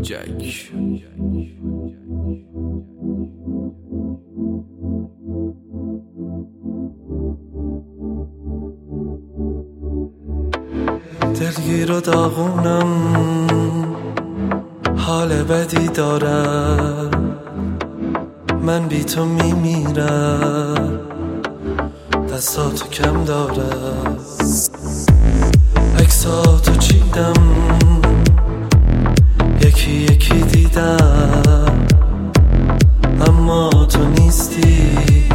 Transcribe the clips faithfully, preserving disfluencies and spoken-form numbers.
جک. دلگیر و داغونم، حال بدی دارم، من بی تو میمیرم، دستاتو کم دارم، عکساتو چیدم، یکی یکی دیدم، اما تو نیستی،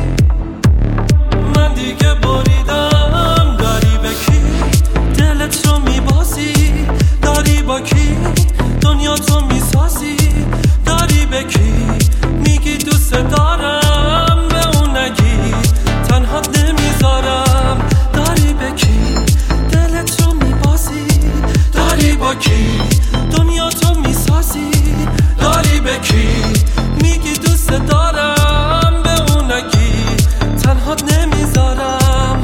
من دیگه بریدم. داری به کی دلت رو میبازی؟ داری با کی دنیا تو میسازی؟ داری به کی میگی دوست دارم، به اون نگی تنهات نمیذارم. داری به کی دلت رو میبازی؟ داری با کی دنیا تو میسازی؟ داری به کی میگی دوست دارم، به اون نگی تنهات نمیذارم.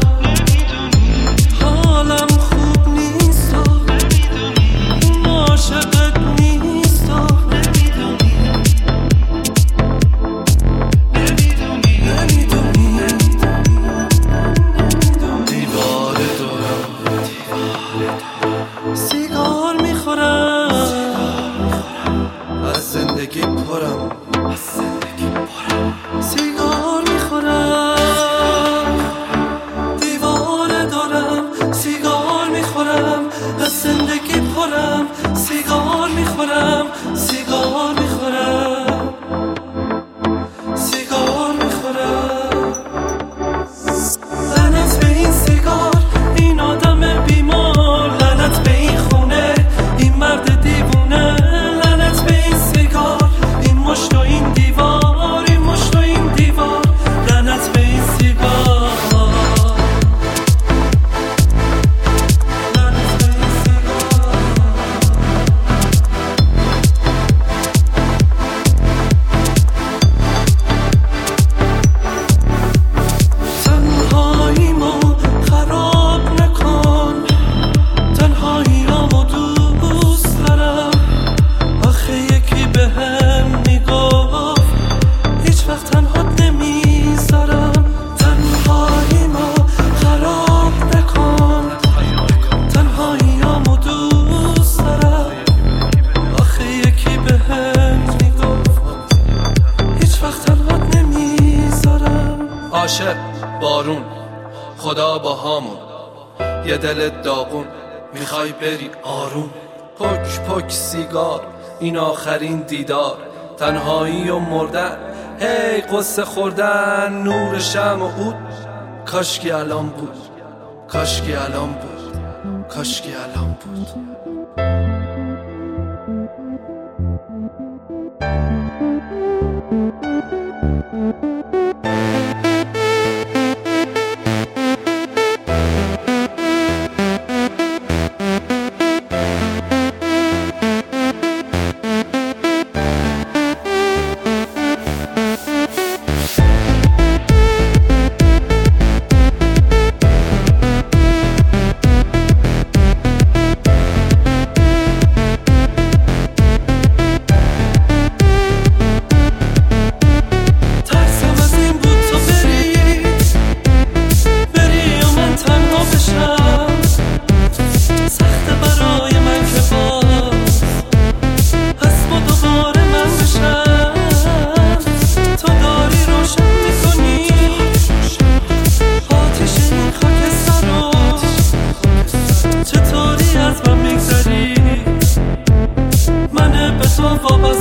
حالم خوب نیست و عاشقت نیست و نمیدونی. دیوار دورم سیگار میخورم، از زندگی پرم، سیگار میخورم. دیوار دارم سیگار میخورم، از زندگی پرم، سیگار میخورم، سیگار میخورم، سیگار میخورم. لعنت به این سیگار، این آدم بیمار، لعنت به این خونه، این مرد دیوونه، لعنت به این سیگار، این مشت و این دیوار، این مشت و این دیوار، لعنت به این سیگار، لعنت به این سیگار. تنهاییمو خراب نکن، تنهاییامو دوست دارم. آخه یکی بهم میگفت هیچ وقت تنهات نمیذارم. تنهاییمو خراب نکن، تنهاییامو دوست دارم. آخه یکی بهم میگفت هیچ وقت تنهات نمیذارم. عاشق بارون، خدا با هامون، یه دل داغون، میخوای بری آروم. پک پک سیگار، این آخرین دیدار، تنهایی و مردن، هی قصه خوردن. نور شمع و عود، کاشکی الان بود، کاشکی الان بود، کاشکی الان بود. چطوری از من میگذری؟ من به تو وابسته